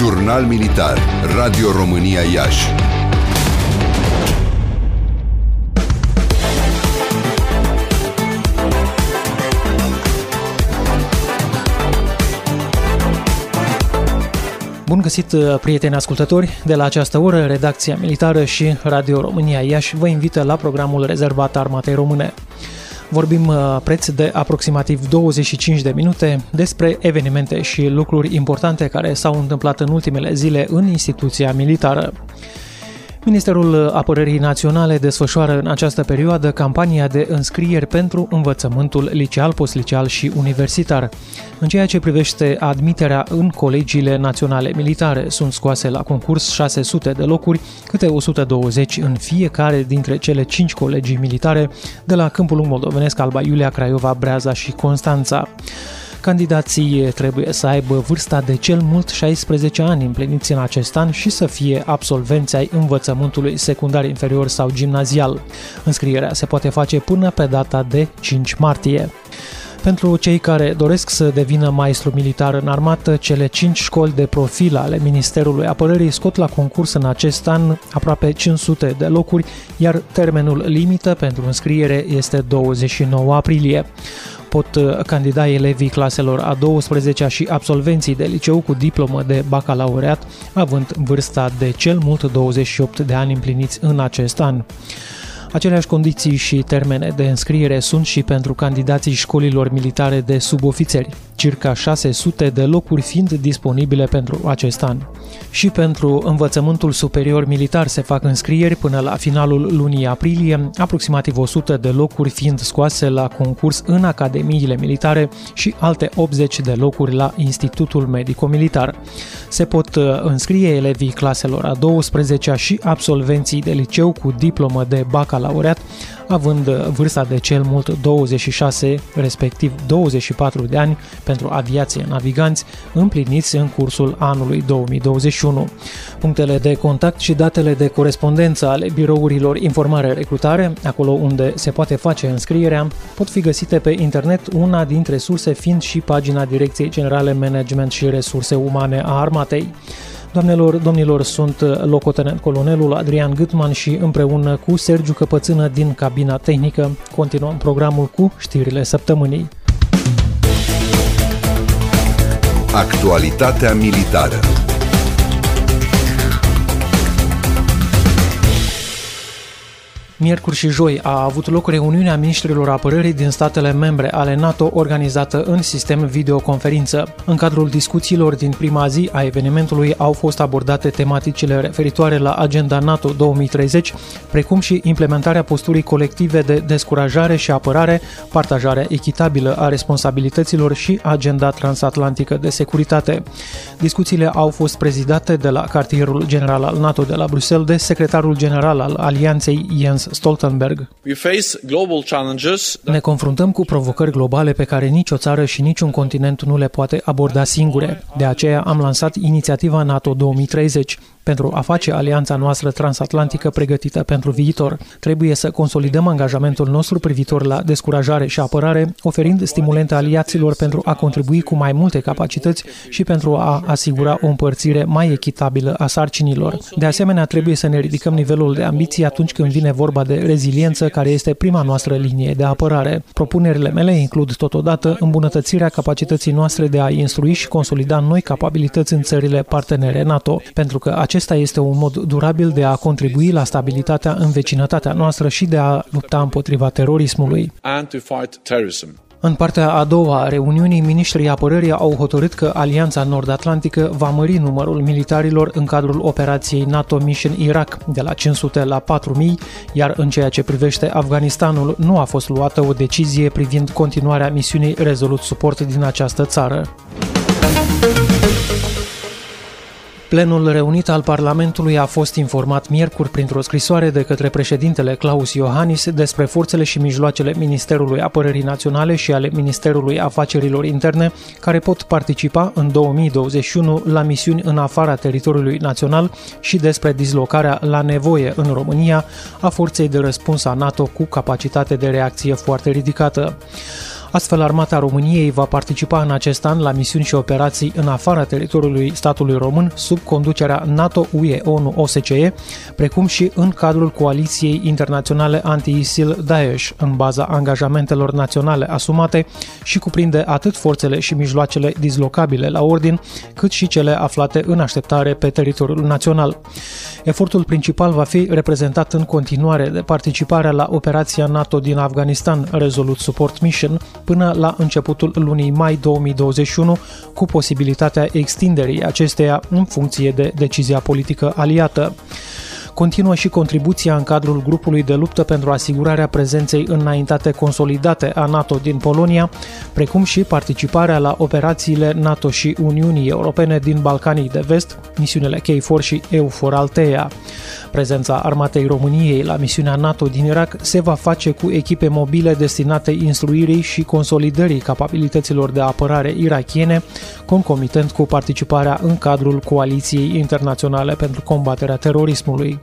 Jurnal Militar, Radio România Iași. Bun găsit, prieteni ascultători! De la această oră, Redacția Militară și Radio România Iași vă invită la programul rezervat Armatei Române. Vorbim preț de aproximativ 25 de minute despre evenimente și lucruri importante care s-au întâmplat în ultimele zile în instituția militară. Ministerul Apărării Naționale desfășoară în această perioadă campania de înscrieri pentru învățământul liceal, postliceal și universitar. În ceea ce privește admiterea în colegiile naționale militare, sunt scoase la concurs 600 de locuri, câte 120 în fiecare dintre cele 5 colegii militare de la Câmpul Lung Moldovenesc, Alba Iulia, Craiova, Breaza și Constanța. Candidații trebuie să aibă vârsta de cel mult 16 ani împliniți în acest an și să fie absolvenți ai învățământului secundar inferior sau gimnazial. Înscrierea se poate face până pe data de 5 martie. Pentru cei care doresc să devină maestru militar în armată, cele 5 școli de profil ale Ministerului Apărării scot la concurs în acest an aproape 500 de locuri, iar termenul limită pentru înscriere este 29 aprilie. Pot candida elevii claselor a 12-a și absolvenții de liceu cu diplomă de bacalaureat, având vârsta de cel mult 28 de ani împliniți în acest an. Aceleași condiții și termene de înscriere sunt și pentru candidații școlilor militare de subofițeri, circa 600 de locuri fiind disponibile pentru acest an. Și pentru învățământul superior militar se fac înscrieri până la finalul lunii aprilie, aproximativ 100 de locuri fiind scoase la concurs în academiile militare și alte 80 de locuri la Institutul Medico-Militar. Se pot înscrie elevii claselor a 12-a și absolvenții de liceu cu diplomă de bacalaureat, având vârsta de cel mult 26, respectiv 24 de ani pentru aviație naviganți, împliniți în cursul anului 2021. Punctele de contact și datele de corespondență ale birourilor informare-recrutare, acolo unde se poate face înscrierea, pot fi găsite pe internet, una dintre surse fiind și pagina Direcției Generale Management și Resurse Umane a Armatei. Doamnelor, domnilor, sunt locotenent colonelul Adrian Gâtman și împreună cu Sergiu Căpățână din cabina tehnică continuăm programul cu știrile săptămânii. Actualitatea militară. Miercuri și joi a avut loc reuniunea ministrilor apărării din statele membre ale NATO organizată în sistem videoconferință. În cadrul discuțiilor din prima zi a evenimentului au fost abordate tematicile referitoare la agenda NATO 2030, precum și implementarea posturii colective de descurajare și apărare, partajarea echitabilă a responsabilităților și agenda transatlantică de securitate. Discuțiile au fost prezidate de la cartierul general al NATO de la Bruxelles de secretarul general al Alianței Jens Stoltenberg. Ne confruntăm cu provocări globale pe care nicio țară și niciun continent nu le poate aborda singure. De aceea am lansat inițiativa NATO 2030 pentru a face alianța noastră transatlantică pregătită pentru viitor. Trebuie să consolidăm angajamentul nostru privitor la descurajare și apărare, oferind stimulente aliaților pentru a contribui cu mai multe capacități și pentru a asigura o împărțire mai echitabilă a sarcinilor. De asemenea, trebuie să ne ridicăm nivelul de ambiție atunci când vine vorba de reziliență, care este prima noastră linie de apărare. Propunerile mele includ totodată îmbunătățirea capacității noastre de a instrui și consolida noi capabilități în țările partenere NATO, pentru că acesta este un mod durabil de a contribui la stabilitatea în vecinătatea noastră și de a lupta împotriva terorismului. În partea a doua a reuniunii, ministrii apărării au hotărât că Alianța Nord-Atlantică va mări numărul militarilor în cadrul operației NATO Mission Iraq de la 500 la 4000, iar în ceea ce privește Afganistanul nu a fost luată o decizie privind continuarea misiunii Resolute Support din această țară. Plenul reunit al Parlamentului a fost informat miercuri printr-o scrisoare de către președintele Klaus Iohannis despre forțele și mijloacele Ministerului Apărării Naționale și ale Ministerului Afacerilor Interne care pot participa în 2021 la misiuni în afara teritoriului național și despre dislocarea la nevoie în România a forței de răspuns a NATO cu capacitate de reacție foarte ridicată. Astfel, Armata României va participa în acest an la misiuni și operații în afara teritoriului statului român, sub conducerea NATO, UE, ONU, OSCE, precum și în cadrul coaliției internaționale anti-ISIL Daesh, în baza angajamentelor naționale asumate și cuprinde atât forțele și mijloacele dislocabile la ordin, cât și cele aflate în așteptare pe teritoriul național. Efortul principal va fi reprezentat în continuare de participarea la operația NATO din Afganistan, Resolute Support Mission, până la începutul lunii mai 2021, cu posibilitatea extinderii acesteia în funcție de decizia politică aliată. Continuă și contribuția în cadrul grupului de luptă pentru asigurarea prezenței înaintate consolidate a NATO din Polonia, precum și participarea la operațiile NATO și Uniunii Europene din Balcanii de Vest, misiunile KFOR și EUFOR Althea. Prezența Armatei României la misiunea NATO din Irak se va face cu echipe mobile destinate instruirii și consolidării capabilităților de apărare irakiene, concomitent cu participarea în cadrul Coaliției Internaționale pentru combaterea terorismului.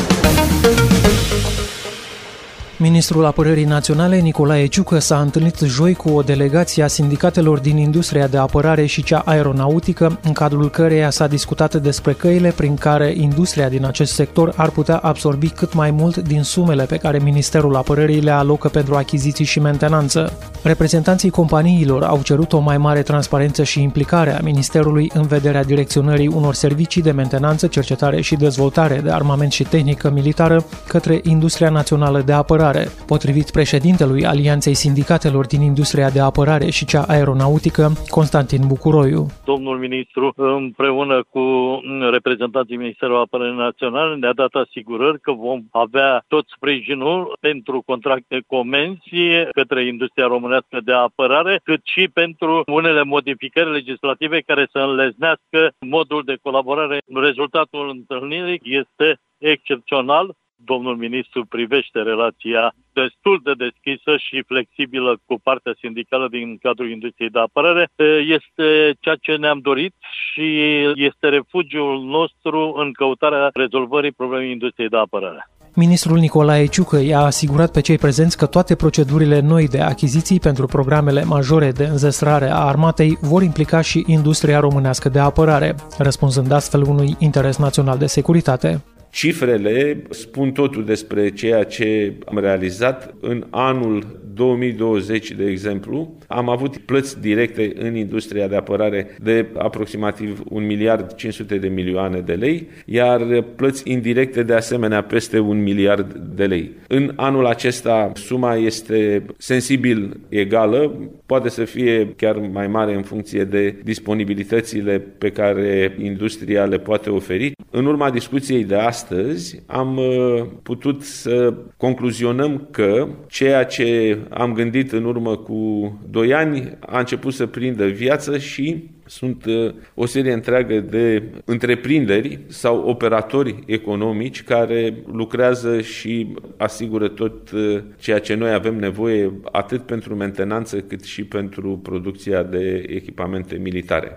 Ministrul Apărării Naționale, Nicolae Ciucă, s-a întâlnit joi cu o delegație a sindicatelor din industria de apărare și cea aeronautică, în cadrul căreia s-a discutat despre căile prin care industria din acest sector ar putea absorbi cât mai mult din sumele pe care Ministerul Apărării le alocă pentru achiziții și mentenanță. Reprezentanții companiilor au cerut o mai mare transparență și implicare a Ministerului în vederea direcționării unor servicii de mentenanță, cercetare și dezvoltare de armament și tehnică militară către industria națională de apărare. Potrivit președintelui Alianței Sindicatelor din industria de apărare și cea aeronautică, Constantin Bucuroiu. Domnul ministru, împreună cu reprezentanții Ministerului Apărării Naționale, ne-a dat asigurări că vom avea tot sprijinul pentru contracte comenzi către industria românească de apărare, cât și pentru unele modificări legislative care să înlesnească modul de colaborare. Rezultatul întâlnirii este excepțional. Domnul ministru privește relația destul de deschisă și flexibilă cu partea sindicală din cadrul industriei de apărare. Este ceea ce ne-am dorit și este refugiul nostru în căutarea rezolvării problemei industriei de apărare. Ministrul Nicolae Ciucă i-a asigurat pe cei prezenți că toate procedurile noi de achiziții pentru programele majore de înzestrare a armatei vor implica și industria românească de apărare, răspunzând astfel unui interes național de securitate. Cifrele spun totul despre ceea ce am realizat. În anul 2020, de exemplu, am avut plăți directe în industria de apărare de aproximativ 1 miliard 500 de milioane de lei, iar plăți indirecte de asemenea peste 1 miliard de lei. În anul acesta suma este sensibil egală, poate să fie chiar mai mare în funcție de disponibilitățile pe care industria le poate oferi. În urma discuției de astăzi am putut să concluzionăm că ceea ce am gândit în urmă cu 2 ani a început să prindă viață și sunt o serie întreagă de întreprinderi sau operatori economici care lucrează și asigură tot ceea ce noi avem nevoie atât pentru mentenanță cât și pentru producția de echipamente militare.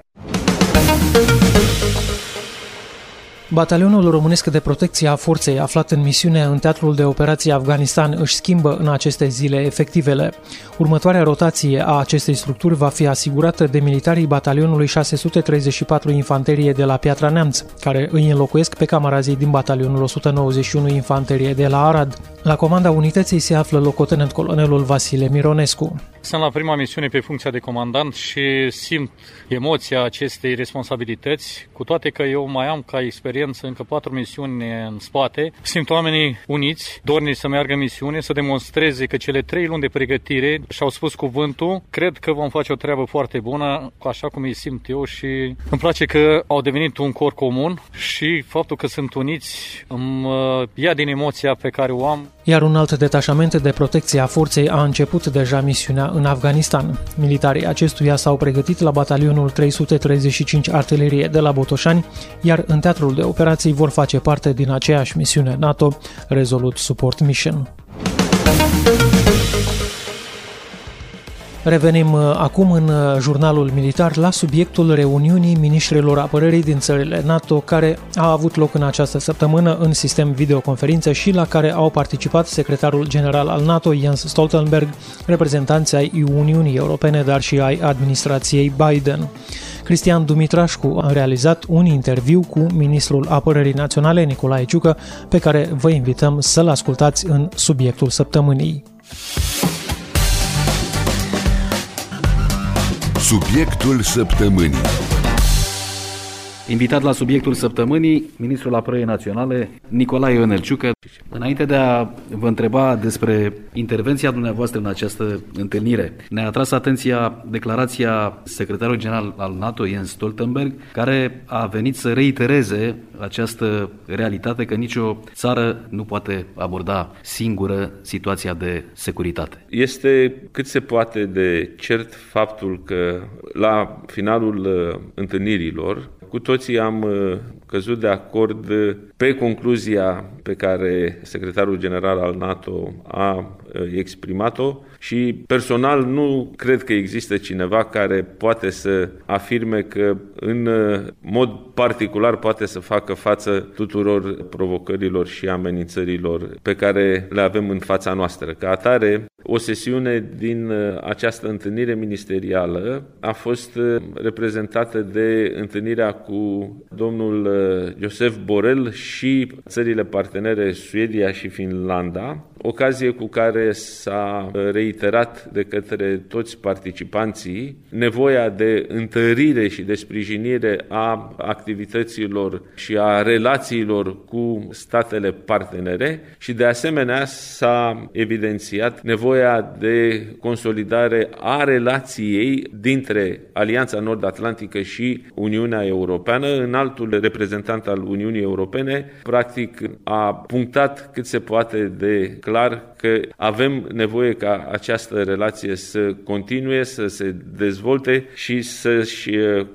Batalionul românesc de protecție a forței aflat în misiune în teatrul de operații Afganistan își schimbă în aceste zile efectivele. Următoarea rotație a acestei structuri va fi asigurată de militarii batalionului 634 Infanterie de la Piatra Neamț, care îi înlocuiesc pe camarazii din batalionul 191 Infanterie de la Arad. La comanda unității se află locotenent colonelul Vasile Mironescu. Sunt la prima misiune pe funcția de comandant și simt emoția acestei responsabilități, cu toate că eu mai am ca experiență încă 4 misiuni în spate. Simt oamenii uniți, dornici să meargă în misiune, să demonstreze că cele 3 luni de pregătire și-au spus cuvântul. Cred că vom face o treabă foarte bună, așa cum îi simt eu, și îmi place că au devenit un cor comun și faptul că sunt uniți îmi ia din emoția pe care o am. Iar un alt detașament de protecție a forței a început deja misiunea în Afganistan. Militarii acestuia s-au pregătit la batalionul 335 Artilerie de la Botoșani, iar în teatrul de operații vor face parte din aceeași misiune NATO, Resolute Support Mission. Revenim acum în jurnalul militar la subiectul reuniunii miniștrilor apărării din țările NATO care a avut loc în această săptămână în sistem videoconferință și la care au participat secretarul general al NATO Jens Stoltenberg, reprezentanții ai Uniunii Europene, dar și ai administrației Biden. Cristian Dumitrașcu a realizat un interviu cu ministrul apărării naționale Nicolae Ciucă, pe care vă invităm să-l ascultați în subiectul săptămânii. Subiectul săptămânii. Invitat la subiectul săptămânii, ministrul apărării naționale Nicolae Ionel Ciucă. Înainte de a vă întreba despre intervenția dumneavoastră în această întâlnire, ne-a atras atenția declarația secretarului general al NATO, Jens Stoltenberg, care a venit să reitereze această realitate că nicio țară nu poate aborda singură situația de securitate. Este cât se poate de cert faptul că la finalul întâlnirilor cu toții am căzut de acord pe concluzia pe care secretarul general al NATO a exprimat-o și personal nu cred că există cineva care poate să afirme că în mod particular poate să facă față tuturor provocărilor și amenințărilor pe care le avem în fața noastră. Ca atare, o sesiune din această întâlnire ministerială a fost reprezentată de întâlnirea cu domnul Josep Borrell și țările partenere Suedia și Finlanda, ocazie cu care s-a reiterat de către toți participanții nevoia de întărire și de sprijinire a activităților și a relațiilor cu statele partenere și de asemenea s-a evidențiat nevoia de consolidare a relației dintre Alianța Nord-Atlantică și Uniunea Europeană. Înaltul reprezentant al Uniunii Europene practic a punctat cât se poate de clar că avem nevoie ca această relație să continue, să se dezvolte și să-și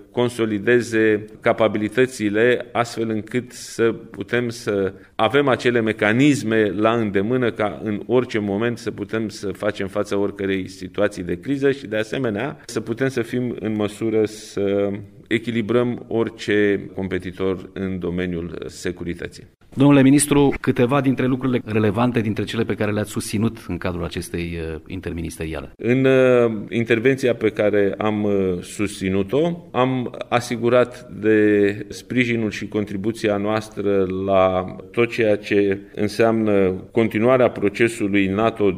consolideze capabilitățile astfel încât să putem să avem acele mecanisme la îndemână ca în orice moment să putem să facem față oricărei situații de criză și de asemenea să putem să fim în măsură să echilibrăm orice competitor în domeniul securității. Domnule ministru, câteva dintre lucrurile relevante dintre cele pe care le-ați susținut în cadrul acestei interministeriale. În intervenția pe care am susținut-o, am asigurat de sprijinul și contribuția noastră la tot ceea ce înseamnă continuarea procesului NATO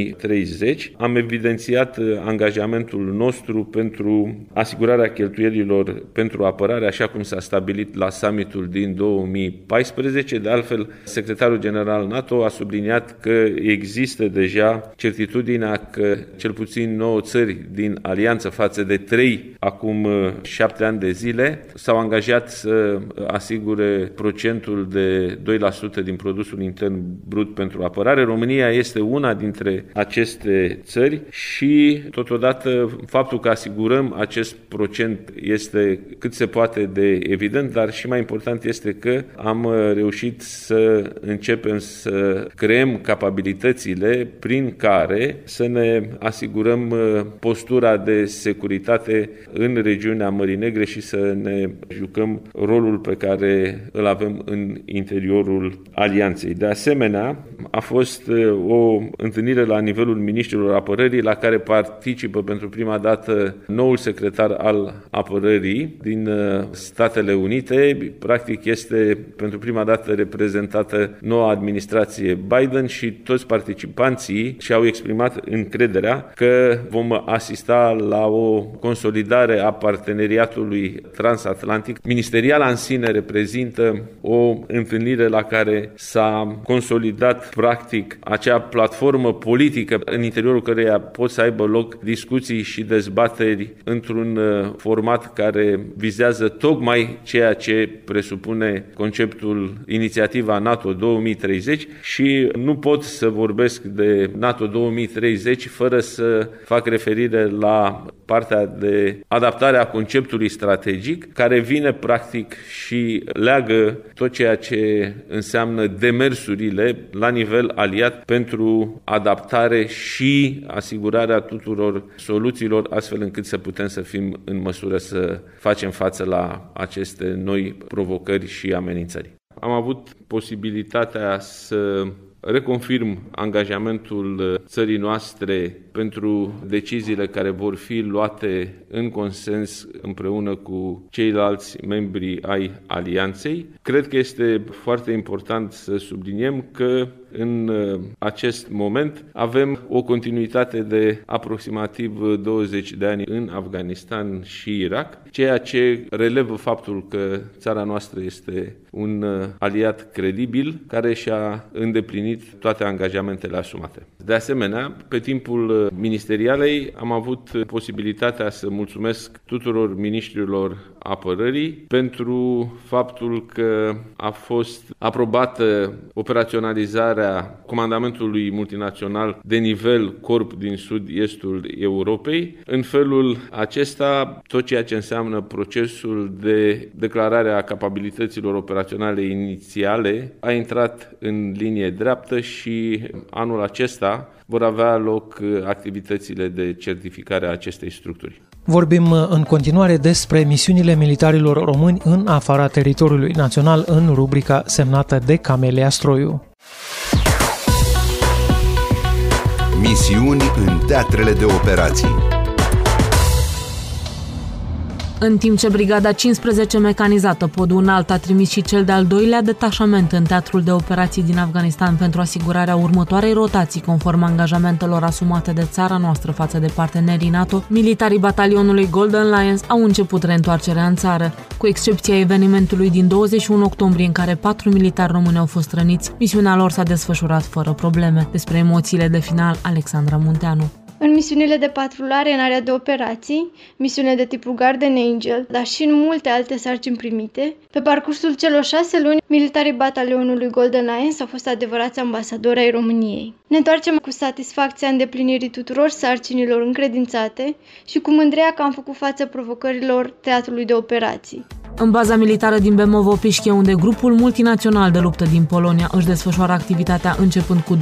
2030. Am evidențiat angajamentul nostru pentru asigurarea cheltuielilor pentru apărare, așa cum s-a stabilit la summitul din 2014. De altfel, secretarul general NATO a subliniat că există deja certitudinea că cel puțin 9 țări din alianță față de 3 acum 7 ani de zile s-au angajat să asigure procentul de 2% din produsul intern brut pentru apărare. România este una dintre aceste țări și totodată faptul că asigurăm acest procent este cât se poate de evident, dar și mai important este că am reușit să începem să creăm capabilitățile prin care să ne asigurăm postura de securitate în regiunea Mării Negre și să ne jucăm rolul pe care îl avem în interiorul alianței. De asemenea, a fost o întâlnire la nivelul miniștrilor apărării la care participă pentru prima dată noul secretar al apărării din Statele Unite. Practic este pentru prima dată reprezentată noua administrație Biden și toți participanții și-au exprimat încrederea că vom asista la o consolidare a parteneriatului transatlantic. Ministeriala în sine reprezintă o întâlnire la care s-a consolidat practic acea platformă politică în interiorul căreia pot să aibă loc discuții și dezbateri într-un format care vizează tocmai ceea ce presupune conceptul inițial inițiativa NATO 2030 și nu pot să vorbesc de NATO 2030 fără să fac referire la partea de adaptare a conceptului strategic, care vine practic și leagă tot ceea ce înseamnă demersurile la nivel aliat pentru adaptare și asigurarea tuturor soluțiilor, astfel încât să putem să fim în măsură să facem față la aceste noi provocări și amenințări. Am avut posibilitatea să reconfirm angajamentul țării noastre pentru deciziile care vor fi luate în consens împreună cu ceilalți membri ai alianței. Cred că este foarte important să subliniem că în acest moment avem o continuitate de aproximativ 20 de ani în Afganistan și Irak, ceea ce relevă faptul că țara noastră este un aliat credibil care și-a îndeplinit toate angajamentele asumate. De asemenea, pe timpul ministerialei am avut posibilitatea să mulțumesc tuturor miniștrilor apărării pentru faptul că a fost aprobată operaționalizarea comandamentului multinațional de nivel corp din sud-estul Europei. În felul acesta, tot ceea ce înseamnă procesul de declarare a capabilităților operaționale inițiale a intrat în linie dreaptă și anul acesta vor avea loc activitățile de certificare a acestei structuri. Vorbim în continuare despre misiunile militarilor români în afara teritoriului național în rubrica semnată de Camelia Stroiu. Misiuni în teatrele de operații. În timp ce Brigada 15 mecanizată Podul Înalt a trimis și cel de-al doilea detașament în teatrul de operații din Afganistan pentru asigurarea următoarei rotații conform angajamentelor asumate de țara noastră față de partenerii NATO, militarii batalionului Golden Lions au început reîntoarcerea în țară. Cu excepția evenimentului din 21 octombrie în care 4 militari români au fost răniți, misiunea lor s-a desfășurat fără probleme. Despre emoțiile de final, Alexandra Munteanu. În misiunile de patrulare în area de operații, misiunile de tipul Guardian Angel, dar și în multe alte sarcini primite, pe parcursul celor 6 luni, militarii batalionului Golden Lions au fost adevărați ambasadori ai României. Ne întoarcem cu satisfacția îndeplinirii tuturor sarcinilor încredințate și cu mândria că am făcut față provocărilor teatrului de operații. În baza militară din Bemovo-Pișche, unde grupul multinațional de luptă din Polonia își desfășoară activitatea începând cu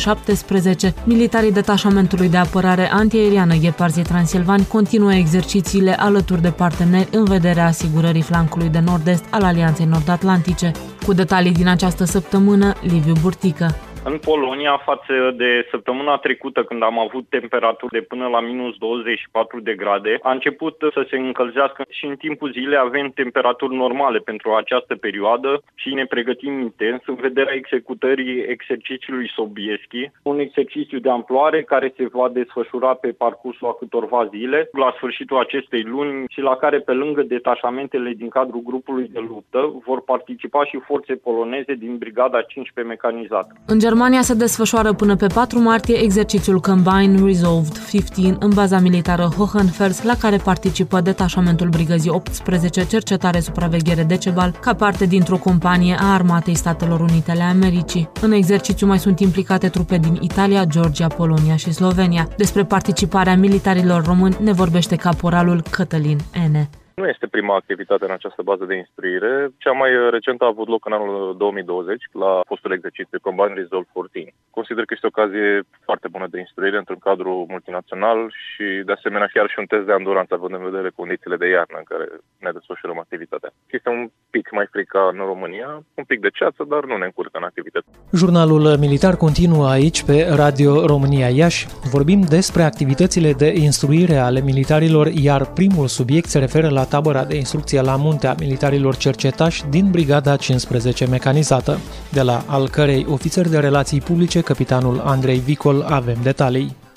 2017, militarii detașamentului de apărare antiaeriană Gheparzi Transilvani continuă exercițiile alături de parteneri în vederea asigurării flancului de nord-est al Alianței Nord-Atlantice. Cu detalii din această săptămână, Liviu Burtică. În Polonia, față de săptămâna trecută, când am avut temperaturi de până la minus 24 de grade, a început să se încălzească și în timpul zilei avem temperaturi normale pentru această perioadă și ne pregătim intens în vederea executării exercițiului Sobieski, un exercițiu de amploare care se va desfășura pe parcursul a câtorva zile, la sfârșitul acestei luni și la care, pe lângă detașamentele din cadrul grupului de luptă, vor participa și forțe poloneze din Brigada 15 mecanizată. În Germania se desfășoară până pe 4 martie exercițiul Combined Resolved 15 în baza militară Hohenfels, la care participă detașamentul Brigăzii 18 Cercetare Supraveghere Decebal, ca parte dintr-o companie a Armatei Statelor Unite ale Americii. În exercițiu mai sunt implicate trupe din Italia, Georgia, Polonia și Slovenia. Despre participarea militarilor români ne vorbește caporalul Cătălin Ene. Nu este prima activitate în această bază de instruire. Cea mai recentă a avut loc în anul 2020 la postul exercițiu Combined Resolve 14. Consider că este o ocazie foarte bună de instruire într-un cadru multinațional și de asemenea chiar și un test de anduranță având în vedere condițiile de iarnă în care ne desfășurăm activitatea. Este un pic mai fric ca în România, un pic de ceață, dar nu ne încurcă în activitate. Jurnalul militar continuă aici pe Radio România Iași. Vorbim despre activitățile de instruire ale militarilor, iar primul subiect se referă la tabăra de instrucție la munte a militarilor cercetași din Brigada 15 mecanizată, de la al cărei ofițer de relații publice, capitanul Andrei Vicol, avem detalii.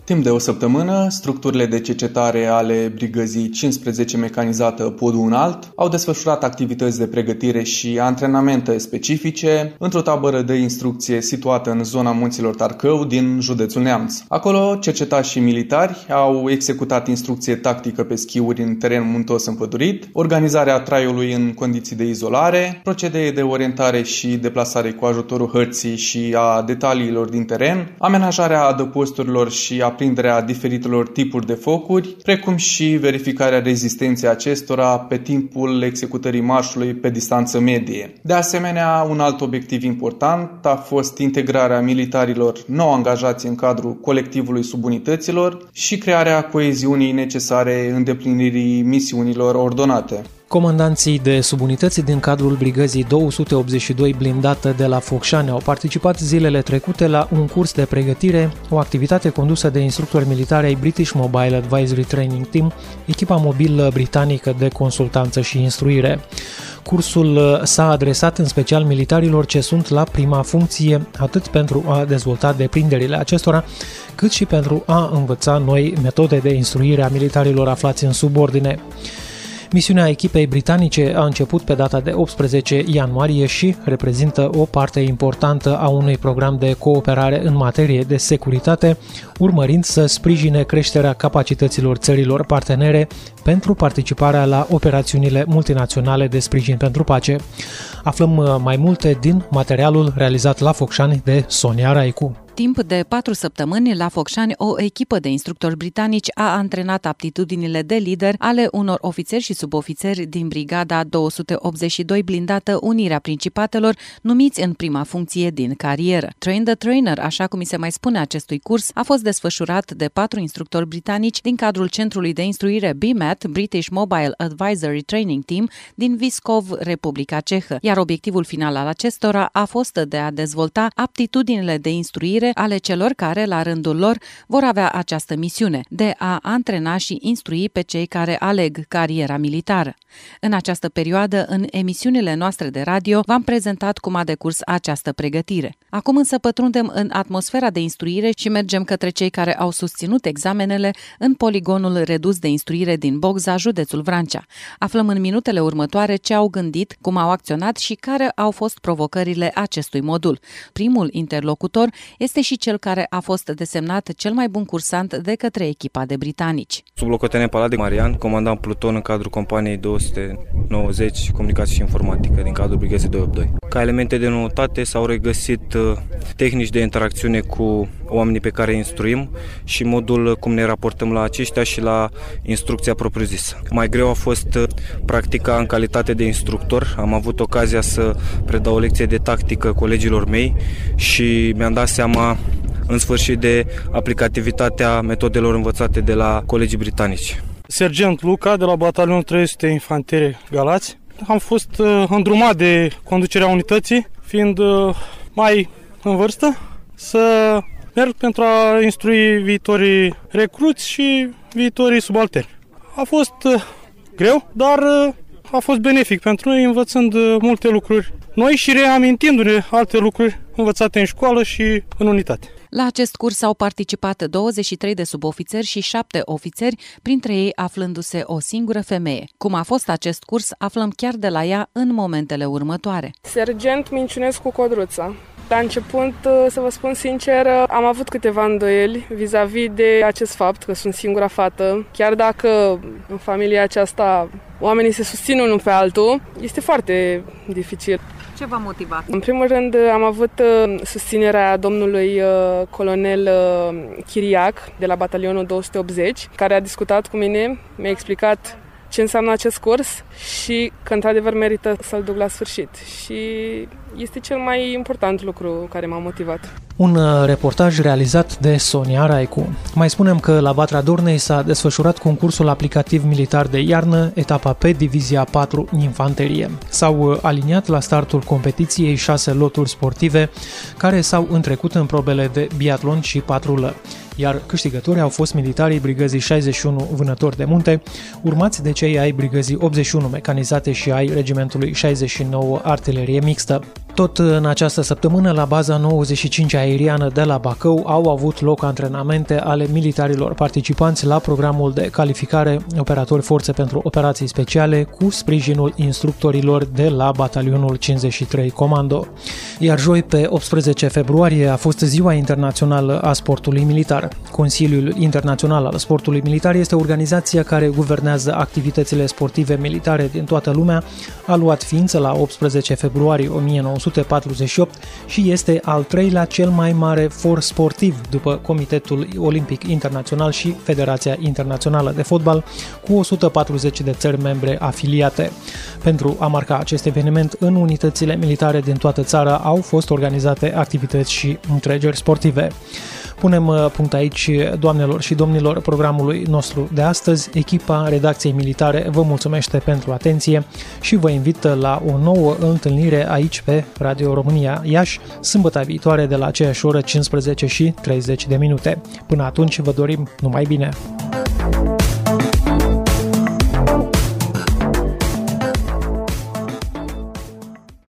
Timp de o săptămână, structurile de cercetare ale brigăzii 15 mecanizată Podul Înalt au desfășurat activități de pregătire și antrenamente specifice într-o tabără de instrucție situată în zona Munților Tarcău din județul Neamț. Acolo, cercetașii militari au executat instrucție tactică pe schiuri în teren muntos împădurit, organizarea traiului în condiții de izolare, procedee de orientare și deplasare cu ajutorul hărții și a detaliilor din teren, amenajarea adăposturilor și aprinderea diferitelor tipuri de focuri, precum și verificarea rezistenței acestora pe timpul executării marșului pe distanță medie. De asemenea, un alt obiectiv important a fost integrarea militarilor nou angajați în cadrul colectivului subunităților și crearea coeziunii necesare îndeplinirii misiunilor ordonate. Comandanții de subunități din cadrul brigăzii 282 blindată de la Focșani au participat zilele trecute la un curs de pregătire, o activitate condusă de instructori militari ai British Mobile Advisory Training Team, echipa mobilă britanică de consultanță și instruire. Cursul s-a adresat în special militarilor ce sunt la prima funcție, atât pentru a dezvolta deprinderile acestora, cât și pentru a învăța noi metode de instruire a militarilor aflați în subordine. Misiunea echipei britanice a început pe data de 18 ianuarie și reprezintă o parte importantă a unui program de cooperare în materie de securitate, urmărind să sprijine creșterea capacităților țărilor partenere pentru participarea la operațiunile multinaționale de sprijin pentru pace. Aflăm mai multe din materialul realizat la Focșani de Sonia Raicu. Timp de 4 săptămâni, la Focșani, o echipă de instructori britanici a antrenat aptitudinile de lider ale unor ofițeri și subofițeri din brigada 282 blindată Unirea Principatelor, numiți în prima funcție din carieră. Train the Trainer, așa cum îi se mai spune acestui curs, a fost desfășurat de 4 instructori britanici din cadrul Centrului de Instruire BMAT, British Mobile Advisory Training Team, din Viscov, Republica Cehă, iar obiectivul final al acestora a fost de a dezvolta aptitudinile de instruire ale celor care, la rândul lor, vor avea această misiune, de a antrena și instrui pe cei care aleg cariera militară. În această perioadă, în emisiunile noastre de radio, v-am prezentat cum a decurs această pregătire. Acum însă pătrundem în atmosfera de instruire și mergem către cei care au susținut examenele în poligonul redus de instruire din Bogza, județul Vrancea. Aflăm în minutele următoare ce au gândit, cum au acționat și care au fost provocările acestui modul. Primul interlocutor este și cel care a fost desemnat cel mai bun cursant de către echipa de britanici. Sublocotenent Palade Marian, comandant pluton în cadrul companiei 290 Comunicații și Informatică din cadrul brigăzii 282. Ca elemente de noutate s-au regăsit tehnici de interacțiune cu oamenii pe care îi instruim și modul cum ne raportăm la aceștia și la instrucția propriu-zisă. Mai greu a fost practica în calitate de instructor. Am avut ocazia să predau o lecție de tactică colegilor mei și mi-am dat seama în sfârșit de aplicativitatea metodelor învățate de la colegii britanici. Sergent Luca de la batalionul 300 Infanterie Galați. Am fost îndrumat de conducerea unității, fiind mai în vârstă, să merg pentru a instrui viitorii recruți și viitorii subalterni. A fost greu, dar a fost benefic pentru noi, învățând multe lucruri noi și reamintindu-ne alte lucruri învățate în școală și în unitate. La acest curs au participat 23 de subofițeri și 7 ofițeri, printre ei aflându-se o singură femeie. Cum a fost acest curs, aflăm chiar de la ea în momentele următoare. Sergent Minciunescu Codruța. La început, să vă spun sincer, am avut câteva îndoieli vis-a-vis de acest fapt, că sunt singura fată. Chiar dacă în familia aceasta oamenii se susțin unul pe altul, este foarte dificil. Ce v-a motivat? În primul rând, am avut susținerea domnului colonel Chiriac de la batalionul 280, care a discutat cu mine, mi-a explicat ce înseamnă acest curs și că într-adevăr merită să-l duc la sfârșit. Și este cel mai important lucru care m-a motivat. Un reportaj realizat de Sonia Raicu. Mai spunem că la Vatra Dornei s-a desfășurat concursul aplicativ militar de iarnă, etapa P, Divizia 4 Infanterie. S-au aliniat la startul competiției 6 loturi sportive care s-au întrecut în probele de biatlon și patrulă, iar câștigătorii au fost militarii brigăzii 61 Vânători de Munte, urmați de cei ai brigăzii 81 Mecanizate și ai regimentului 69 Artilerie Mixtă. Tot în această săptămână, la baza 95 aeriană de la Bacău, au avut loc antrenamente ale militarilor participanți la programul de calificare Operatori Forțe pentru Operații Speciale cu sprijinul instructorilor de la Batalionul 53 Comando. Iar joi, pe 18 februarie, a fost Ziua Internațională a Sportului Militar. Consiliul Internațional al Sportului Militar este organizația care guvernează activitățile sportive militare din toată lumea, a luat ființă la 18 februarie 1948 și este al treilea cel mai mare for sportiv după Comitetul Olimpic Internațional și Federația Internațională de Fotbal, cu 140 de țări membre afiliate. Pentru a marca acest eveniment, în unitățile militare din toată țara au fost organizate activități și întregeri sportive. Punem punct aici, doamnelor și domnilor, programului nostru de astăzi. Echipa Redacției Militare vă mulțumește pentru atenție și vă invită la o nouă întâlnire aici pe Radio România Iași, sâmbătă viitoare de la aceeași oră 15:30. Până atunci vă dorim numai bine!